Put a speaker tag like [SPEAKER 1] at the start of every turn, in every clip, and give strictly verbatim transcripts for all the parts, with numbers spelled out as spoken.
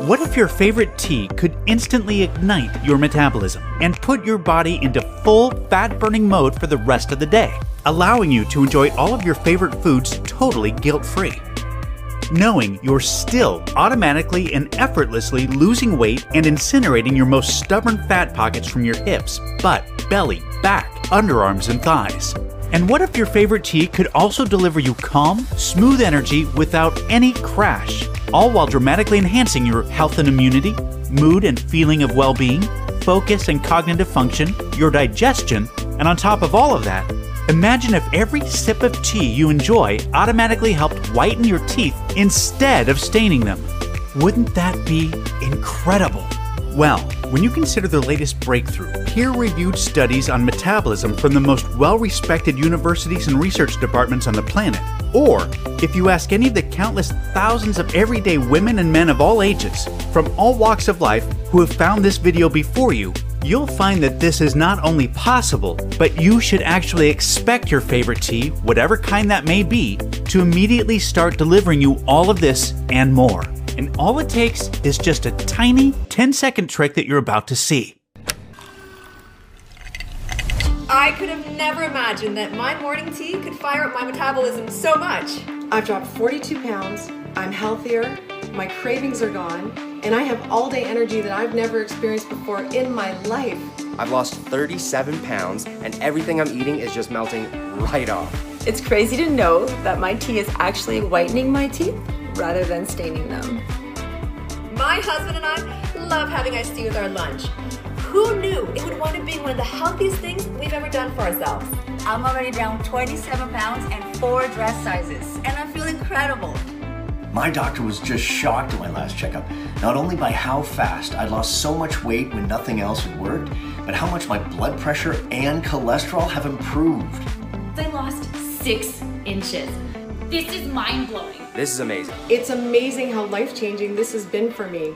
[SPEAKER 1] What if your favorite tea could instantly ignite your metabolism and put your body into full fat-burning mode for the rest of the day, allowing you to enjoy all of your favorite foods totally guilt-free? Knowing you're still automatically and effortlessly losing weight and incinerating your most stubborn fat pockets from your hips, butt, belly, back, underarms, and thighs. And what if your favorite tea could also deliver you calm, smooth energy without any crash, all while dramatically enhancing your health and immunity, mood and feeling of well-being, focus and cognitive function, your digestion, and on top of all of that, imagine if every sip of tea you enjoy automatically helped whiten your teeth instead of staining them. Wouldn't that be incredible? Well, when you consider the latest breakthrough, peer-reviewed studies on metabolism from the most well-respected universities and research departments on the planet, or if you ask any of the countless thousands of everyday women and men of all ages, from all walks of life, who have found this video before you, you'll find that this is not only possible, but you should actually expect your favorite tea, whatever kind that may be, to immediately start delivering you all of this and more. And all it takes is just a tiny ten second trick that you're about to see.
[SPEAKER 2] I could have never imagined that my morning tea could fire up my metabolism so much.
[SPEAKER 3] I've dropped forty-two pounds, I'm healthier, my cravings are gone, and I have all-day energy that I've never experienced before in my life.
[SPEAKER 4] I've lost thirty-seven pounds, and everything I'm eating is just melting right off.
[SPEAKER 2] It's crazy to know that my tea is actually whitening my teeth rather than staining them. My husband and I love having iced tea with our lunch. Who knew it would wind up being one of the healthiest things we've ever done for ourselves?
[SPEAKER 5] I'm already down twenty-seven pounds and four dress sizes, and I feel incredible.
[SPEAKER 6] My doctor was just shocked at my last checkup, not only by how fast I'd lost so much weight when nothing else had worked, but how much my blood pressure and cholesterol have improved.
[SPEAKER 7] I lost six inches. This is mind-blowing.
[SPEAKER 4] This is amazing.
[SPEAKER 3] It's amazing how life-changing this has been for me.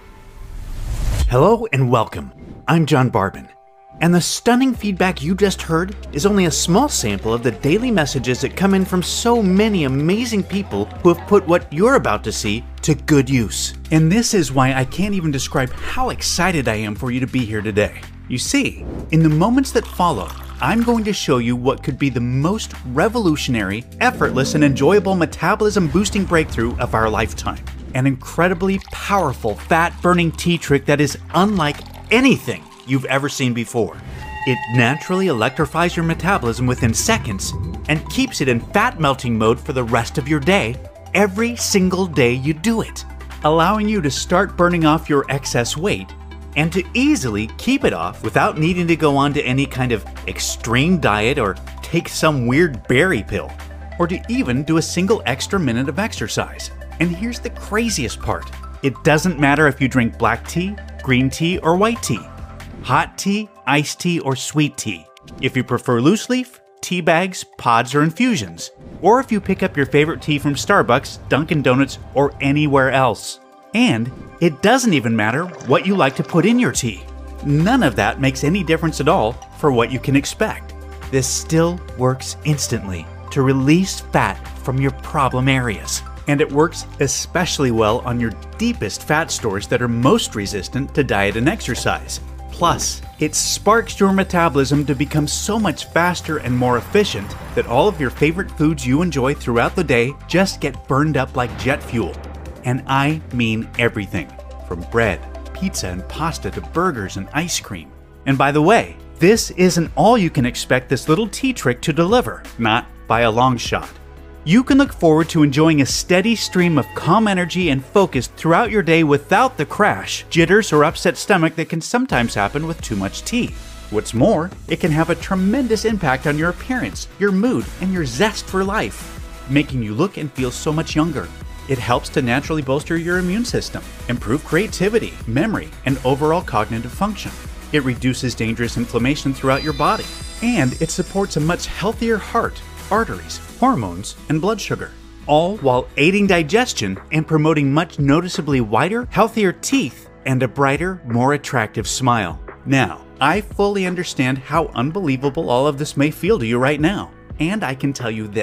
[SPEAKER 1] Hello and welcome. I'm John Barbin. And the stunning feedback you just heard is only a small sample of the daily messages that come in from so many amazing people who have put what you're about to see to good use. And this is why I can't even describe how excited I am for you to be here today. You see, in the moments that follow, I'm going to show you what could be the most revolutionary, effortless, and enjoyable metabolism-boosting breakthrough of our lifetime. An incredibly powerful fat-burning tea trick that is unlike anything you've ever seen before. It naturally electrifies your metabolism within seconds and keeps it in fat-melting mode for the rest of your day, every single day you do it, allowing you to start burning off your excess weight and to easily keep it off without needing to go on to any kind of extreme diet or take some weird berry pill, or to even do a single extra minute of exercise. And here's the craziest part. It doesn't matter if you drink black tea, green tea, or white tea, hot tea, iced tea, or sweet tea, if you prefer loose leaf, tea bags, pods, or infusions, or if you pick up your favorite tea from Starbucks, Dunkin' Donuts, or anywhere else. And it doesn't even matter what you like to put in your tea. None of that makes any difference at all for what you can expect. This still works instantly to release fat from your problem areas. And it works especially well on your deepest fat stores that are most resistant to diet and exercise. Plus, it sparks your metabolism to become so much faster and more efficient that all of your favorite foods you enjoy throughout the day just get burned up like jet fuel. And I mean everything, from bread, pizza, and pasta to burgers and ice cream. And by the way, this isn't all you can expect this little tea trick to deliver, not by a long shot. You can look forward to enjoying a steady stream of calm energy and focus throughout your day without the crash, jitters, or upset stomach that can sometimes happen with too much tea. What's more, it can have a tremendous impact on your appearance, your mood, and your zest for life, making you look and feel so much younger. It helps to naturally bolster your immune system, improve creativity, memory, and overall cognitive function. It reduces dangerous inflammation throughout your body, and it supports a much healthier heart, arteries, hormones, and blood sugar, all while aiding digestion and promoting much noticeably whiter, healthier teeth and a brighter, more attractive smile. Now, I fully understand how unbelievable all of this may feel to you right now, and I can tell you this.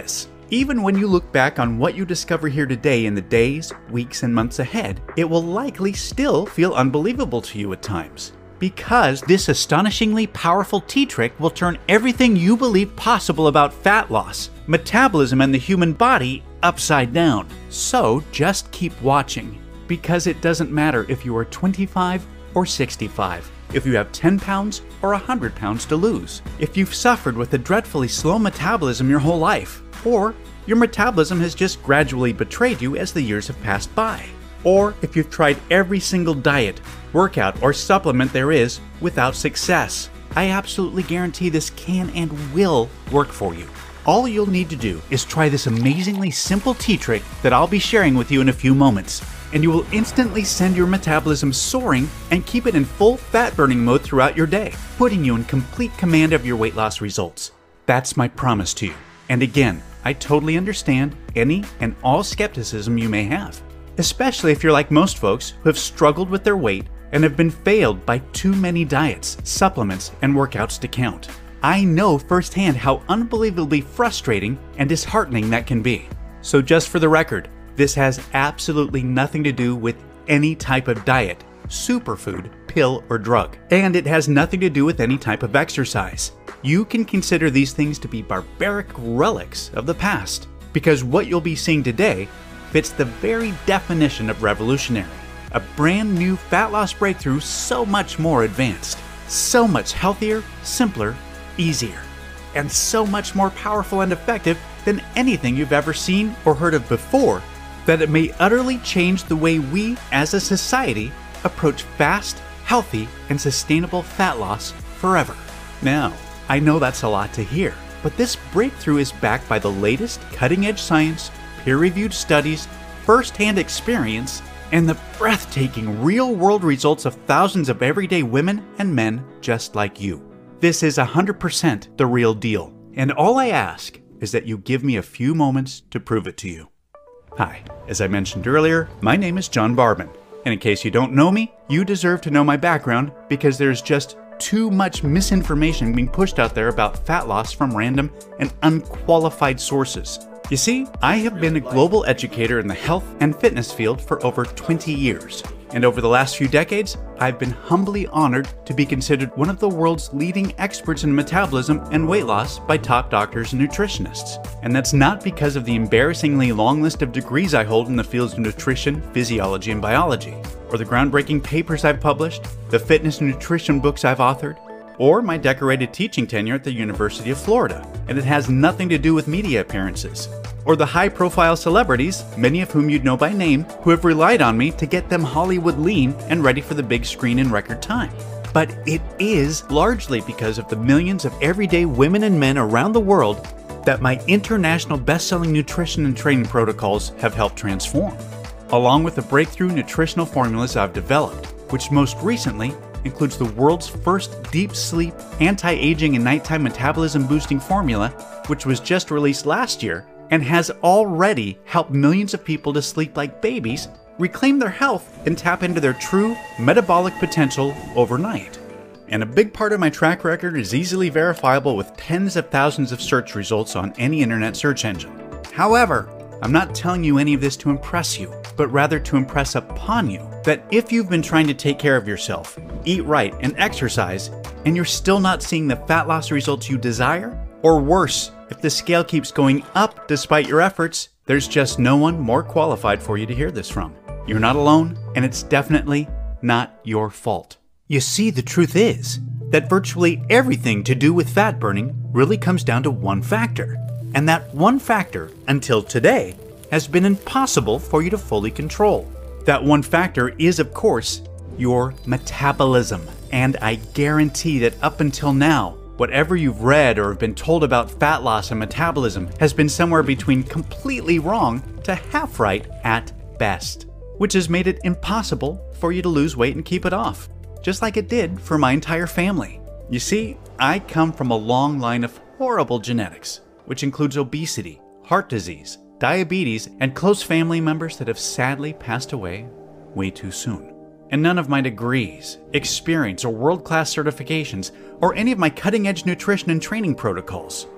[SPEAKER 1] Even when you look back on what you discover here today in the days, weeks, and months ahead, it will likely still feel unbelievable to you at times. Because this astonishingly powerful tea trick will turn everything you believe possible about fat loss, metabolism, and the human body upside down. So just keep watching, because it doesn't matter if you are twenty-five or sixty-five, if you have ten pounds or one hundred pounds to lose, if you've suffered with a dreadfully slow metabolism your whole life, or your metabolism has just gradually betrayed you as the years have passed by, or if you've tried every single diet, workout, or supplement there is without success. I absolutely guarantee this can and will work for you. All you'll need to do is try this amazingly simple tea trick that I'll be sharing with you in a few moments, and you will instantly send your metabolism soaring and keep it in full fat burning mode throughout your day, putting you in complete command of your weight loss results. That's my promise to you. And again, I totally understand any and all skepticism you may have, especially if you're like most folks who have struggled with their weight and have been failed by too many diets, supplements, and workouts to count. I know firsthand how unbelievably frustrating and disheartening that can be. So just for the record, this has absolutely nothing to do with any type of diet, superfood, pill, or drug. And it has nothing to do with any type of exercise. You can consider these things to be barbaric relics of the past, because what you'll be seeing today fits the very definition of revolutionary. A brand new fat loss breakthrough so much more advanced, so much healthier, simpler, easier, and so much more powerful and effective than anything you've ever seen or heard of before, that it may utterly change the way we as a society approach fast, healthy, and sustainable fat loss forever. Now, I know that's a lot to hear, but this breakthrough is backed by the latest cutting-edge science, peer-reviewed studies, first-hand experience, and the breathtaking real-world results of thousands of everyday women and men just like you. This is one hundred percent the real deal, and all I ask is that you give me a few moments to prove it to you. Hi, as I mentioned earlier, my name is John Barbon, and in case you don't know me, you deserve to know my background because there's just too much misinformation being pushed out there about fat loss from random and unqualified sources. You see, I have been a global educator in the health and fitness field for over twenty years. And over the last few decades, I've been humbly honored to be considered one of the world's leading experts in metabolism and weight loss by top doctors and nutritionists. And that's not because of the embarrassingly long list of degrees I hold in the fields of nutrition, physiology, and biology, or the groundbreaking papers I've published, the fitness and nutrition books I've authored, or my decorated teaching tenure at the University of Florida. And it has nothing to do with media appearances, or the high-profile celebrities, many of whom you'd know by name, who have relied on me to get them Hollywood lean and ready for the big screen in record time. But it is largely because of the millions of everyday women and men around the world that my international best-selling nutrition and training protocols have helped transform, along with the breakthrough nutritional formulas I've developed, which most recently includes the world's first deep sleep, anti-aging, and nighttime metabolism boosting formula, which was just released last year and has already helped millions of people to sleep like babies, reclaim their health, and tap into their true metabolic potential overnight. And a big part of my track record is easily verifiable with tens of thousands of search results on any internet search engine. However, I'm not telling you any of this to impress you, but rather to impress upon you that if you've been trying to take care of yourself, eat right, and exercise, and you're still not seeing the fat loss results you desire, or worse, if the scale keeps going up despite your efforts, there's just no one more qualified for you to hear this from. You're not alone, and it's definitely not your fault. You see, the truth is that virtually everything to do with fat burning really comes down to one factor. And that one factor, until today, has been impossible for you to fully control. That one factor is, of course, your metabolism. And I guarantee that up until now, whatever you've read or have been told about fat loss and metabolism has been somewhere between completely wrong to half right at best, which has made it impossible for you to lose weight and keep it off, just like it did for my entire family. You see, I come from a long line of horrible genetics, which includes obesity, heart disease, diabetes, and close family members that have sadly passed away way too soon. And none of my degrees, experience, or world-class certifications, or any of my cutting-edge nutrition and training protocols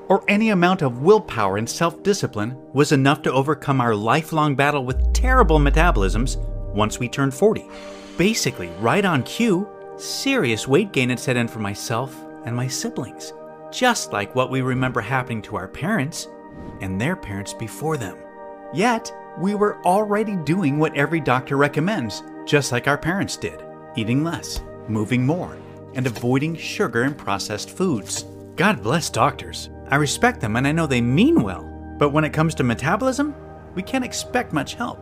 [SPEAKER 1] or any amount of willpower and self-discipline was enough to overcome our lifelong battle with terrible metabolisms once we turned forty. Basically, right on cue, serious weight gain had set in for myself and my siblings, just like what we remember happening to our parents and their parents before them. Yet, we were already doing what every doctor recommends, just like our parents did, eating less, moving more, and avoiding sugar and processed foods. God bless doctors. I respect them and I know they mean well, but when it comes to metabolism, we can't expect much help.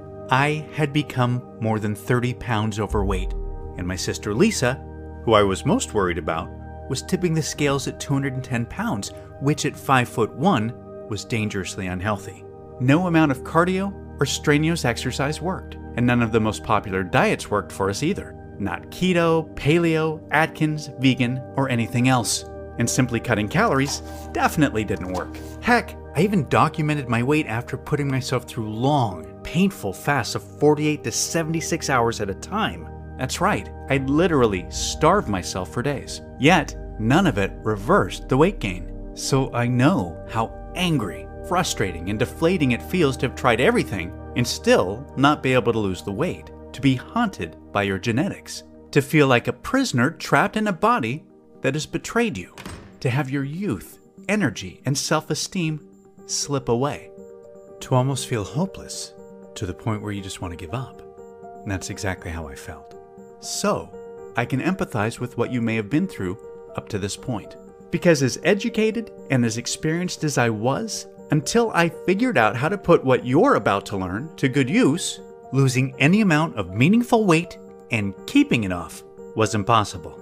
[SPEAKER 1] I had become more than thirty pounds overweight, and my sister Lisa, who I was most worried about, was tipping the scales at two hundred ten pounds, which at five foot one was dangerously unhealthy. No amount of cardio or strenuous exercise worked, and none of the most popular diets worked for us either. Not keto, paleo, Atkins, vegan, or anything else. And simply cutting calories definitely didn't work. Heck, I even documented my weight after putting myself through long, painful fasts of forty-eight to seventy-six hours at a time. That's right, I'd literally starved myself for days. Yet, none of it reversed the weight gain. So I know how angry, frustrating, and deflating it feels to have tried everything and still not be able to lose the weight, to be haunted by your genetics, to feel like a prisoner trapped in a body that has betrayed you, to have your youth, energy, and self-esteem slip away, to almost feel hopeless, to the point where you just want to give up. And that's exactly how I felt. So, I can empathize with what you may have been through up to this point. Because as educated and as experienced as I was, until I figured out how to put what you're about to learn to good use, losing any amount of meaningful weight and keeping it off was impossible.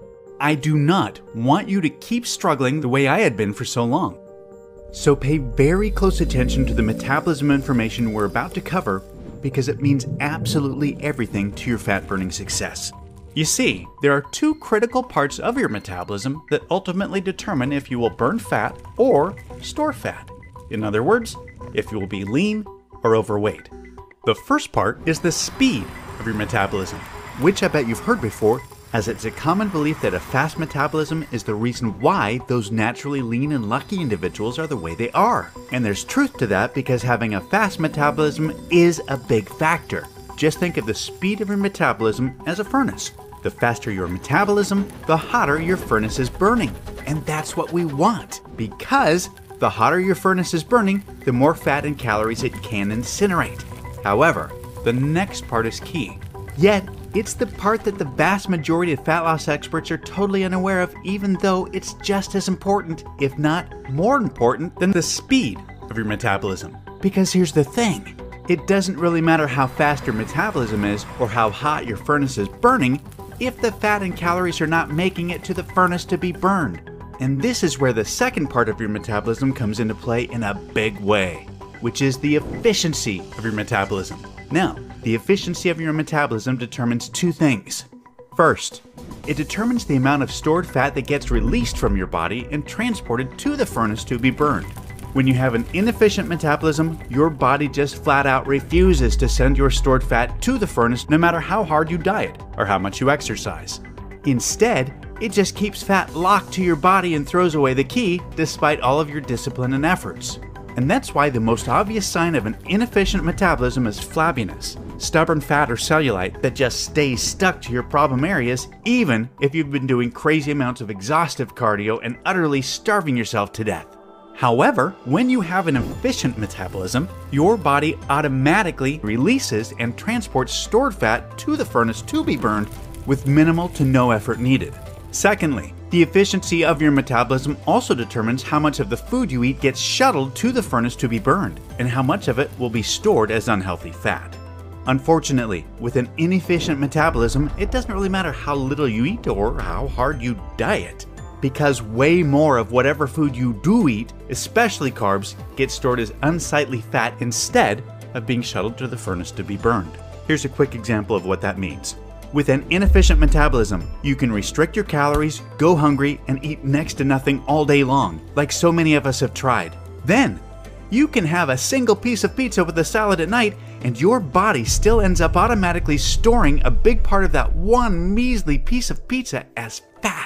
[SPEAKER 1] I do not want you to keep struggling the way I had been for so long. So pay very close attention to the metabolism information we're about to cover, because it means absolutely everything to your fat-burning success. You see, there are two critical parts of your metabolism that ultimately determine if you will burn fat or store fat. In other words, if you will be lean or overweight. The first part is the speed of your metabolism, which I bet you've heard before, as it's a common belief that a fast metabolism is the reason why those naturally lean and lucky individuals are the way they are. And there's truth to that, because having a fast metabolism is a big factor. Just think of the speed of your metabolism as a furnace. The faster your metabolism, the hotter your furnace is burning. And that's what we want, because the hotter your furnace is burning, the more fat and calories it can incinerate. However, the next part is key. Yet, it's the part that the vast majority of fat loss experts are totally unaware of, even though it's just as important, if not more important, than the speed of your metabolism. Because here's the thing, it doesn't really matter how fast your metabolism is or how hot your furnace is burning if the fat and calories are not making it to the furnace to be burned. And this is where the second part of your metabolism comes into play in a big way, which is the efficiency of your metabolism. Now, the efficiency of your metabolism determines two things. First, it determines the amount of stored fat that gets released from your body and transported to the furnace to be burned. When you have an inefficient metabolism, your body just flat out refuses to send your stored fat to the furnace no matter how hard you diet or how much you exercise. Instead, it just keeps fat locked to your body and throws away the key despite all of your discipline and efforts. And that's why the most obvious sign of an inefficient metabolism is flabbiness, stubborn fat or cellulite that just stays stuck to your problem areas even if you've been doing crazy amounts of exhaustive cardio and utterly starving yourself to death. However, when you have an efficient metabolism, your body automatically releases and transports stored fat to the furnace to be burned with minimal to no effort needed. Secondly, the efficiency of your metabolism also determines how much of the food you eat gets shuttled to the furnace to be burned, and how much of it will be stored as unhealthy fat. Unfortunately, with an inefficient metabolism, it doesn't really matter how little you eat or how hard you diet, because way more of whatever food you do eat, especially carbs, gets stored as unsightly fat instead of being shuttled to the furnace to be burned. Here's a quick example of what that means. With an inefficient metabolism, you can restrict your calories, go hungry, and eat next to nothing all day long, like so many of us have tried. Then, you can have a single piece of pizza with a salad at night, and your body still ends up automatically storing a big part of that one measly piece of pizza as fat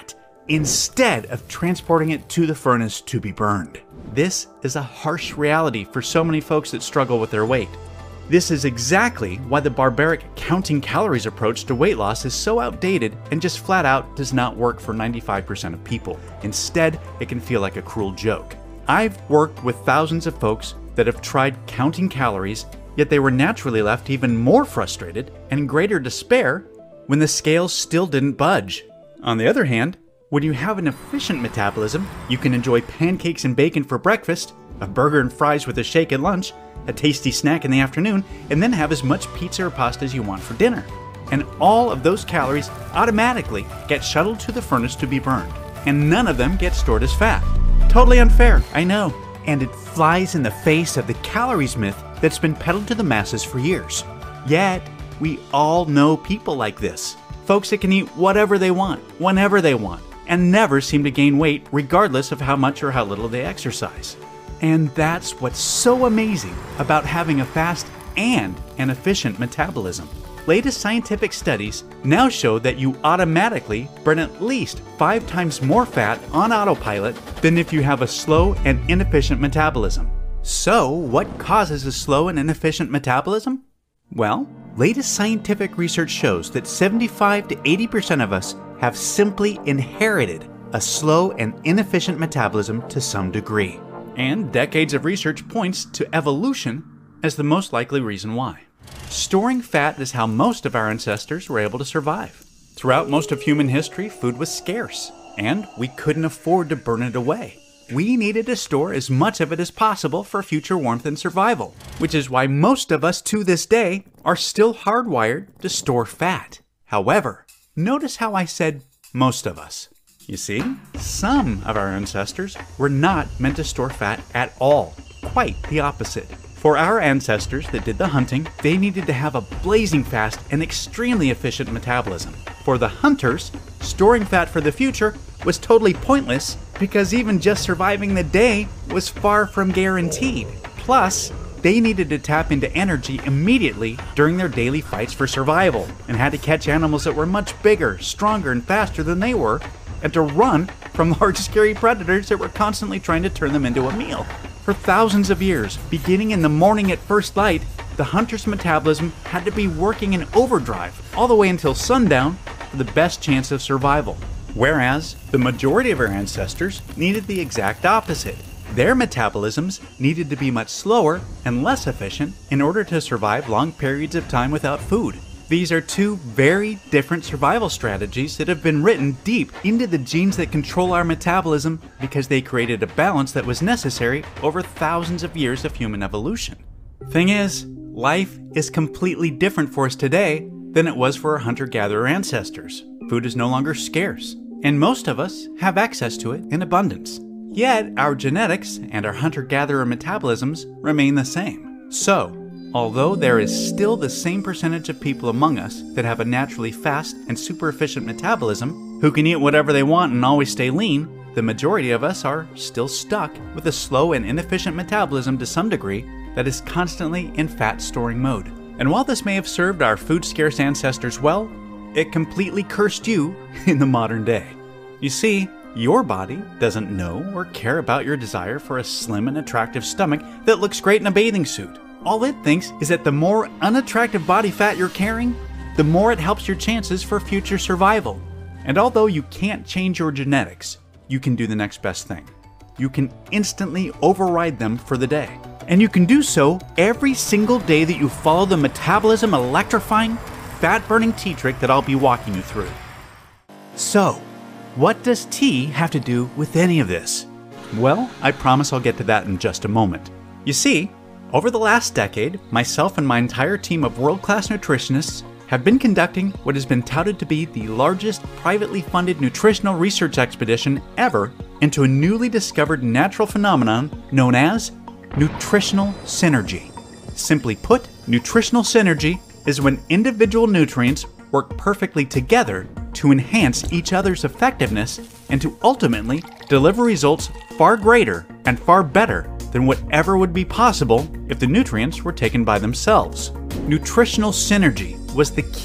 [SPEAKER 1] instead of transporting it to the furnace to be burned. This is a harsh reality for so many folks that struggle with their weight. This is exactly why the barbaric counting calories approach to weight loss is so outdated and just flat out does not work for ninety-five percent of people. Instead, it can feel like a cruel joke. I've worked with thousands of folks that have tried counting calories, yet they were naturally left even more frustrated and in greater despair when the scales still didn't budge. On the other hand, when you have an efficient metabolism, you can enjoy pancakes and bacon for breakfast, a burger and fries with a shake at lunch, a tasty snack in the afternoon, and then have as much pizza or pasta as you want for dinner. And all of those calories automatically get shuttled to the furnace to be burned, and none of them get stored as fat. Totally unfair, I know. And it flies in the face of the calories myth that's been peddled to the masses for years. Yet, we all know people like this. Folks that can eat whatever they want, whenever they want, and never seem to gain weight regardless of how much or how little they exercise. And that's what's so amazing about having a fast and an efficient metabolism. Latest scientific studies now show that you automatically burn at least five times more fat on autopilot than if you have a slow and inefficient metabolism. So, what causes a slow and inefficient metabolism? Well, latest scientific research shows that seventy-five to eighty percent of us have simply inherited a slow and inefficient metabolism to some degree. And decades of research points to evolution as the most likely reason why. Storing fat is how most of our ancestors were able to survive. Throughout most of human history, food was scarce, and we couldn't afford to burn it away. We needed to store as much of it as possible for future warmth and survival, which is why most of us to this day are still hardwired to store fat. However, notice how I said most of us. You see, some of our ancestors were not meant to store fat at all. Quite the opposite. For our ancestors that did the hunting, they needed to have a blazing fast and extremely efficient metabolism. For the hunters, storing fat for the future was totally pointless because even just surviving the day was far from guaranteed. Plus, they needed to tap into energy immediately during their daily fights for survival and had to catch animals that were much bigger, stronger, and faster than they were, and to run from large scary predators that were constantly trying to turn them into a meal. For thousands of years, beginning in the morning at first light, the hunter's metabolism had to be working in overdrive all the way until sundown for the best chance of survival. Whereas, the majority of our ancestors needed the exact opposite. Their metabolisms needed to be much slower and less efficient in order to survive long periods of time without food. These are two very different survival strategies that have been written deep into the genes that control our metabolism because they created a balance that was necessary over thousands of years of human evolution. Thing is, life is completely different for us today than it was for our hunter-gatherer ancestors. Food is no longer scarce, and most of us have access to it in abundance. Yet, our genetics and our hunter-gatherer metabolisms remain the same. So, although there is still the same percentage of people among us that have a naturally fast and super efficient metabolism, who can eat whatever they want and always stay lean, the majority of us are still stuck with a slow and inefficient metabolism to some degree that is constantly in fat-storing mode. And while this may have served our food-scarce ancestors well, it completely cursed you in the modern day. You see, your body doesn't know or care about your desire for a slim and attractive stomach that looks great in a bathing suit. All it thinks is that the more unattractive body fat you're carrying, the more it helps your chances for future survival. And although you can't change your genetics, you can do the next best thing. You can instantly override them for the day. And you can do so every single day that you follow the metabolism electrifying, fat-burning tea trick that I'll be walking you through. So, what does tea have to do with any of this? Well, I promise I'll get to that in just a moment. You see, over the last decade, myself and my entire team of world-class nutritionists have been conducting what has been touted to be the largest privately funded nutritional research expedition ever into a newly discovered natural phenomenon known as nutritional synergy. Simply put, nutritional synergy is when individual nutrients work perfectly together to enhance each other's effectiveness and to ultimately deliver results far greater and far better than whatever would be possible if the nutrients were taken by themselves. Nutritional synergy was the key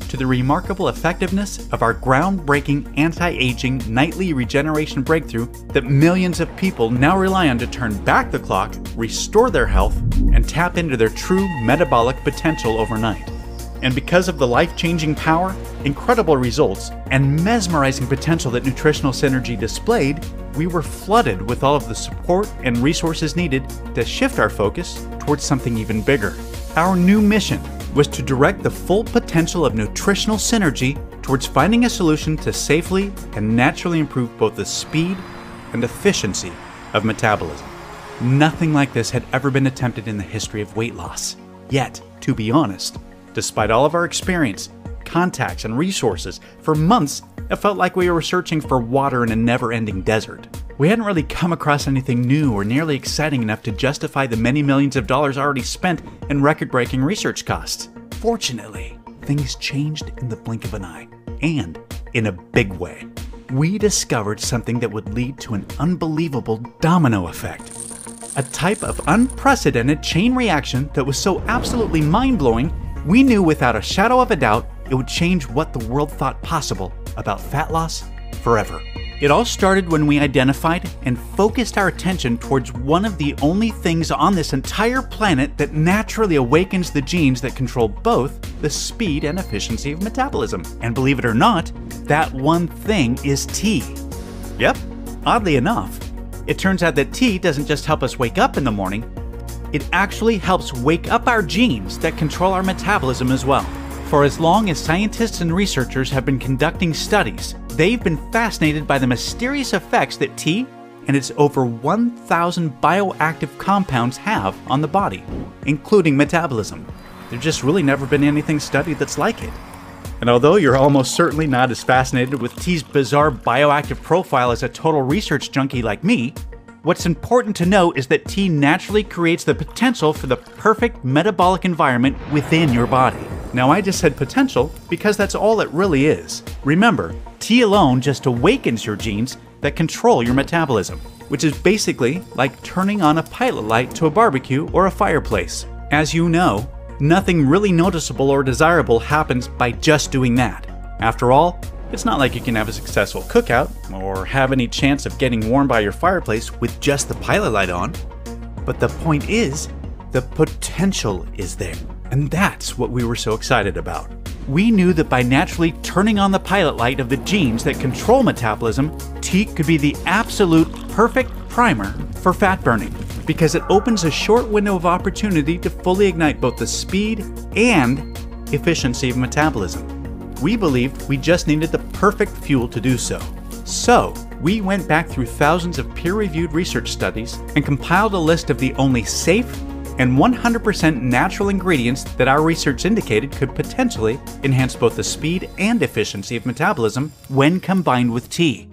[SPEAKER 1] to the remarkable effectiveness of our groundbreaking anti-aging nightly regeneration breakthrough that millions of people now rely on to turn back the clock, restore their health, and tap into their true metabolic potential overnight. And because of the life-changing power, incredible results, and mesmerizing potential that Nutritional Synergy displayed, we were flooded with all of the support and resources needed to shift our focus towards something even bigger. Our new mission was to direct the full potential of Nutritional Synergy towards finding a solution to safely and naturally improve both the speed and efficiency of metabolism. Nothing like this had ever been attempted in the history of weight loss. Yet, to be honest, despite all of our experience, contacts, and resources, for months it felt like we were searching for water in a never-ending desert. We hadn't really come across anything new or nearly exciting enough to justify the many millions of dollars already spent in record-breaking research costs. Fortunately, things changed in the blink of an eye, and in a big way. We discovered something that would lead to an unbelievable domino effect. A type of unprecedented chain reaction that was so absolutely mind-blowing, we knew without a shadow of a doubt it would change what the world thought possible about fat loss forever. It all started when we identified and focused our attention towards one of the only things on this entire planet that naturally awakens the genes that control both the speed and efficiency of metabolism. And believe it or not, that one thing is tea. Yep, oddly enough, it turns out that tea doesn't just help us wake up in the morning, it actually helps wake up our genes that control our metabolism as well. For as long as scientists and researchers have been conducting studies, they've been fascinated by the mysterious effects that tea and its over one thousand bioactive compounds have on the body, including metabolism. There's just really never been anything studied that's like it. And although you're almost certainly not as fascinated with tea's bizarre bioactive profile as a total research junkie like me, what's important to know is that tea naturally creates the potential for the perfect metabolic environment within your body. Now, I just said potential because that's all it really is. Remember, tea alone just awakens your genes that control your metabolism, which is basically like turning on a pilot light to a barbecue or a fireplace. As you know, nothing really noticeable or desirable happens by just doing that. After all, it's not like you can have a successful cookout or have any chance of getting warm by your fireplace with just the pilot light on. But the point is, the potential is there. And that's what we were so excited about. We knew that by naturally turning on the pilot light of the genes that control metabolism, tea could be the absolute perfect primer for fat burning, because it opens a short window of opportunity to fully ignite both the speed and efficiency of metabolism. We believed we just needed the perfect fuel to do so. So, we went back through thousands of peer-reviewed research studies and compiled a list of the only safe and one hundred percent natural ingredients that our research indicated could potentially enhance both the speed and efficiency of metabolism when combined with tea.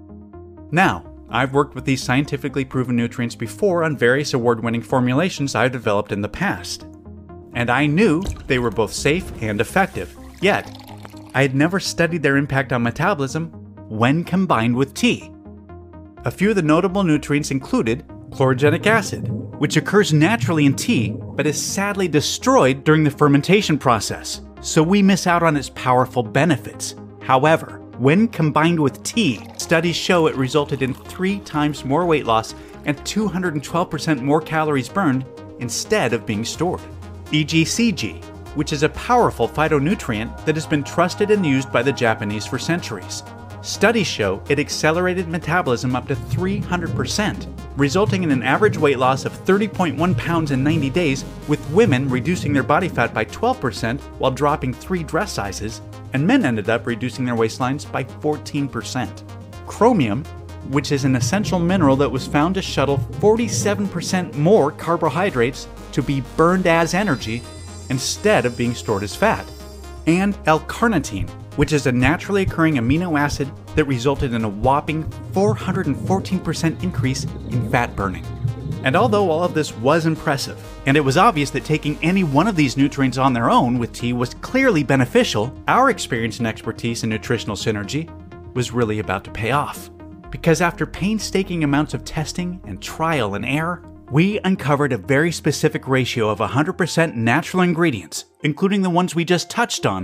[SPEAKER 1] Now, I've worked with these scientifically proven nutrients before on various award-winning formulations I've developed in the past, and I knew they were both safe and effective, yet I had never studied their impact on metabolism when combined with tea. A few of the notable nutrients included chlorogenic acid, which occurs naturally in tea but is sadly destroyed during the fermentation process, so we miss out on its powerful benefits. However, when combined with tea, studies show it resulted in three times more weight loss and two hundred twelve percent more calories burned instead of being stored. E G C G, which is a powerful phytonutrient that has been trusted and used by the Japanese for centuries. Studies show it accelerated metabolism up to three hundred percent, resulting in an average weight loss of thirty point one pounds in ninety days, with women reducing their body fat by twelve percent while dropping three dress sizes, and men ended up reducing their waistlines by fourteen percent. Chromium, which is an essential mineral that was found to shuttle forty-seven percent more carbohydrates to be burned as energy instead of being stored as fat. And L-carnitine, which is a naturally occurring amino acid that resulted in a whopping four hundred fourteen percent increase in fat burning. And although all of this was impressive, and it was obvious that taking any one of these nutrients on their own with tea was clearly beneficial, our experience and expertise in Nutritional Synergy was really about to pay off. Because after painstaking amounts of testing and trial and error, we uncovered a very specific ratio of one hundred percent natural ingredients, including the ones we just touched on,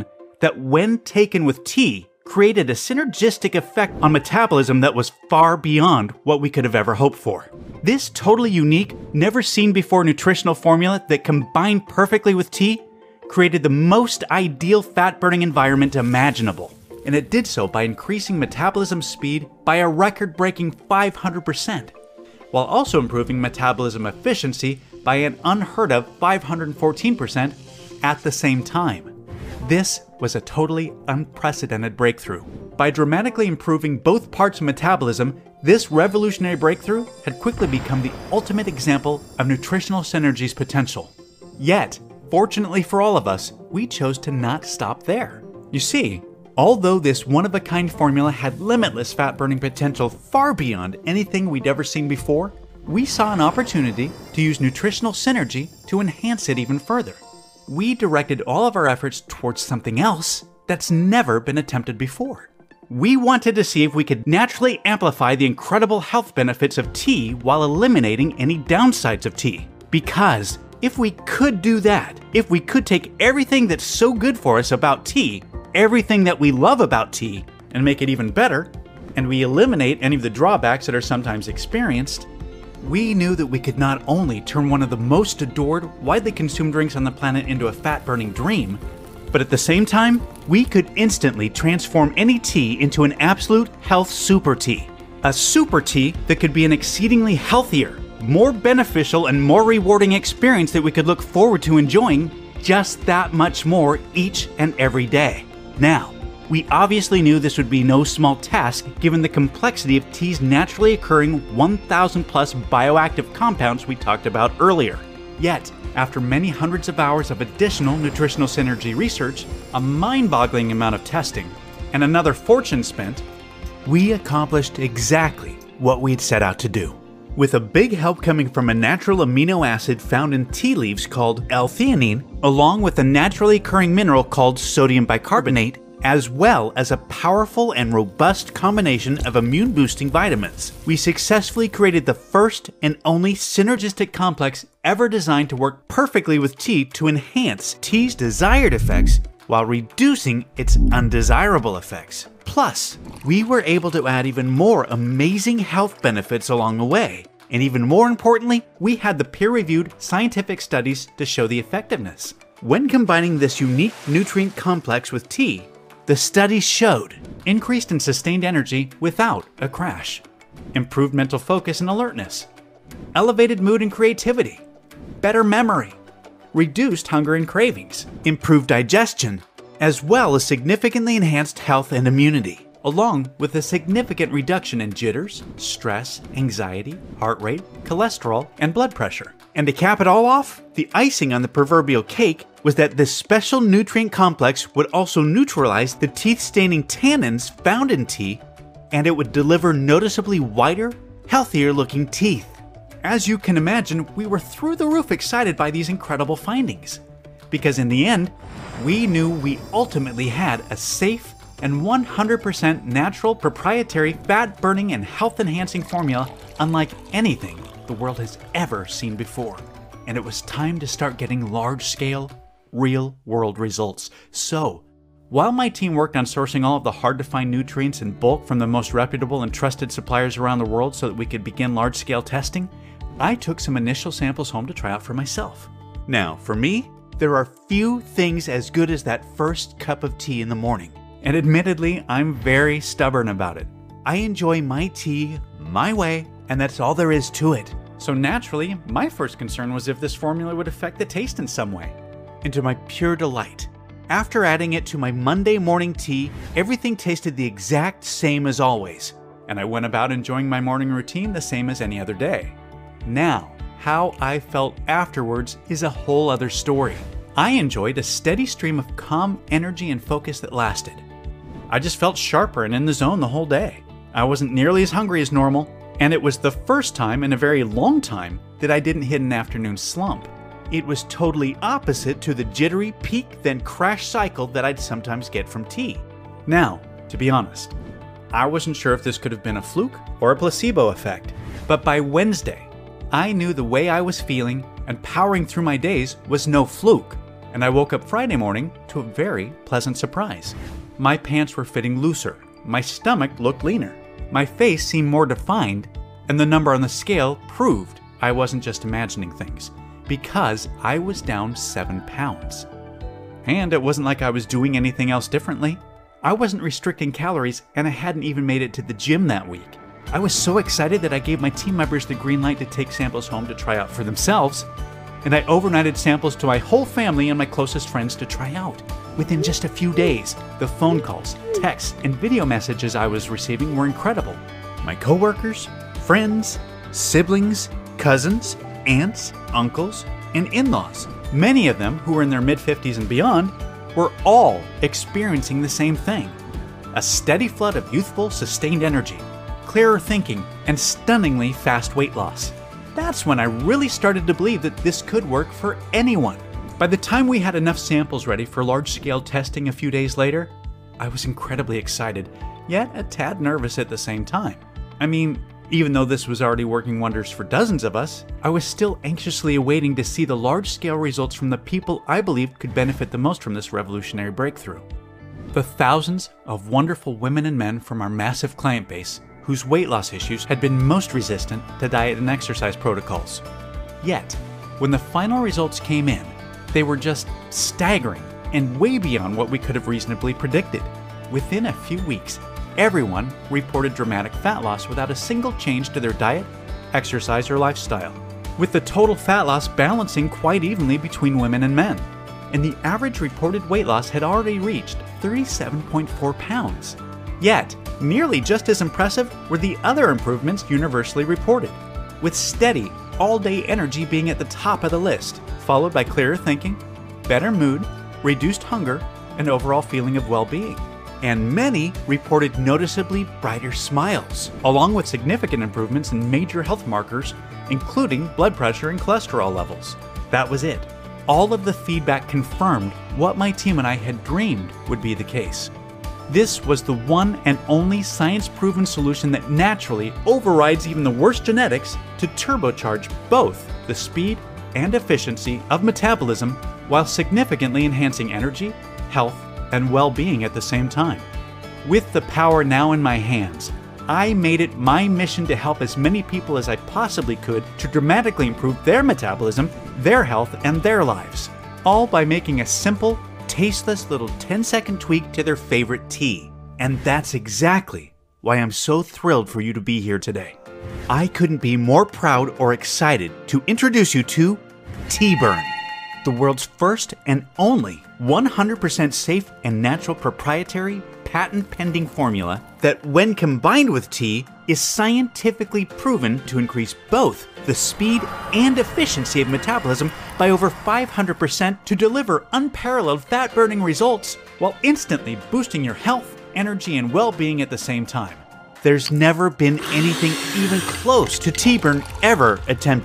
[SPEAKER 1] that when taken with tea, created a synergistic effect on metabolism that was far beyond what we could have ever hoped for. This totally unique, never seen before nutritional formula that combined perfectly with tea created the most ideal fat-burning environment imaginable. And it did so by increasing metabolism speed by a record-breaking five hundred percent, while also improving metabolism efficiency by an unheard of five hundred fourteen percent at the same time. This was a totally unprecedented breakthrough. By dramatically improving both parts of metabolism, this revolutionary breakthrough had quickly become the ultimate example of nutritional synergy's potential. Yet, fortunately for all of us, we chose to not stop there. You see, although this one-of-a-kind formula had limitless fat-burning potential far beyond anything we'd ever seen before, we saw an opportunity to use nutritional synergy to enhance it even further. We directed all of our efforts towards something else that's never been attempted before. We wanted to see if we could naturally amplify the incredible health benefits of tea while eliminating any downsides of tea. Because if we could do that, if we could take everything that's so good for us about tea, everything that we love about tea, and make it even better, and we eliminate any of the drawbacks that are sometimes experienced, we knew that we could not only turn one of the most adored, widely consumed drinks on the planet into a fat-burning dream, but at the same time, we could instantly transform any tea into an absolute health super tea. A super tea that could be an exceedingly healthier, more beneficial, and more rewarding experience that we could look forward to enjoying just that much more each and every day. Now, we obviously knew this would be no small task given the complexity of tea's naturally occurring one thousand plus bioactive compounds we talked about earlier. Yet, after many hundreds of hours of additional nutritional synergy research, a mind-boggling amount of testing, and another fortune spent, we accomplished exactly what we'd set out to do. With a big help coming from a natural amino acid found in tea leaves called L-theanine, along with a naturally occurring mineral called sodium bicarbonate, as well as a powerful and robust combination of immune-boosting vitamins, we successfully created the first and only synergistic complex ever designed to work perfectly with tea to enhance tea's desired effects while reducing its undesirable effects. Plus, we were able to add even more amazing health benefits along the way. And even more importantly, we had the peer-reviewed scientific studies to show the effectiveness. When combining this unique nutrient complex with tea, the studies showed increased and sustained energy without a crash, improved mental focus and alertness, elevated mood and creativity, better memory, reduced hunger and cravings, improved digestion, as well as significantly enhanced health and immunity, along with a significant reduction in jitters, stress, anxiety, heart rate, cholesterol, and blood pressure. And to cap it all off, the icing on the proverbial cake was that this special nutrient complex would also neutralize the teeth-staining tannins found in tea, and it would deliver noticeably whiter, healthier-looking teeth. As you can imagine, we were through the roof excited by these incredible findings, because in the end, we knew we ultimately had a safe and one hundred percent natural, proprietary, fat-burning, and health-enhancing formula unlike anything the world has ever seen before. And it was time to start getting large-scale, real-world results. So, while my team worked on sourcing all of the hard-to-find nutrients in bulk from the most reputable and trusted suppliers around the world so that we could begin large-scale testing, I took some initial samples home to try out for myself. Now, for me, there are few things as good as that first cup of tea in the morning. And admittedly, I'm very stubborn about it. I enjoy my tea my way, and that's all there is to it. So naturally, my first concern was if this formula would affect the taste in some way. And to my pure delight, after adding it to my Monday morning tea, everything tasted the exact same as always, and I went about enjoying my morning routine the same as any other day. Now, how I felt afterwards is a whole other story. I enjoyed a steady stream of calm energy and focus that lasted. I just felt sharper and in the zone the whole day. I wasn't nearly as hungry as normal, and it was the first time in a very long time that I didn't hit an afternoon slump. It was totally opposite to the jittery peak then crash cycle that I'd sometimes get from tea. Now, to be honest, I wasn't sure if this could have been a fluke or a placebo effect, but by Wednesday, I knew the way I was feeling and powering through my days was no fluke, and I woke up Friday morning to a very pleasant surprise. My pants were fitting looser, my stomach looked leaner, my face seemed more defined, and the number on the scale proved I wasn't just imagining things, because I was down seven pounds. And it wasn't like I was doing anything else differently. I wasn't restricting calories, and I hadn't even made it to the gym that week. I was so excited that I gave my team members the green light to take samples home to try out for themselves, and I overnighted samples to my whole family and my closest friends to try out. Within just a few days, the phone calls, texts, and video messages I was receiving were incredible. My coworkers, friends, siblings, cousins, aunts, uncles, and in-laws, many of them who were in their mid-fifties and beyond, were all experiencing the same thing. A steady flood of youthful, sustained energy, clearer thinking, and stunningly fast weight loss. That's when I really started to believe that this could work for anyone. By the time we had enough samples ready for large-scale testing a few days later, I was incredibly excited, yet a tad nervous at the same time. I mean, even though this was already working wonders for dozens of us, I was still anxiously awaiting to see the large-scale results from the people I believed could benefit the most from this revolutionary breakthrough. The thousands of wonderful women and men from our massive client base whose weight loss issues had been most resistant to diet and exercise protocols. Yet, when the final results came in, they were just staggering and way beyond what we could have reasonably predicted. Within a few weeks, everyone reported dramatic fat loss without a single change to their diet, exercise, or lifestyle, with the total fat loss balancing quite evenly between women and men. And the average reported weight loss had already reached thirty-seven point four pounds. Yet, nearly just as impressive were the other improvements universally reported, with steady, all-day energy being at the top of the list, followed by clearer thinking, better mood, reduced hunger, and overall feeling of well-being. And many reported noticeably brighter smiles, along with significant improvements in major health markers, including blood pressure and cholesterol levels. That was it. All of the feedback confirmed what my team and I had dreamed would be the case. This was the one and only science-proven solution that naturally overrides even the worst genetics to turbocharge both the speed and efficiency of metabolism while significantly enhancing energy, health, and well-being at the same time. With the power now in my hands, I made it my mission to help as many people as I possibly could to dramatically improve their metabolism, their health, and their lives, all by making a simple, tasteless little ten-second tweak to their favorite tea. And that's exactly why I'm so thrilled for you to be here today. I couldn't be more proud or excited to introduce you to Tea-Burn, the world's first and only one hundred percent safe and natural proprietary patent-pending formula that, when combined with tea, is scientifically proven to increase both the speed and efficiency of metabolism by over five hundred percent to deliver unparalleled fat-burning results while instantly boosting your health, energy, and well-being at the same time. There's never been anything even close to Tea-Burn ever attempted.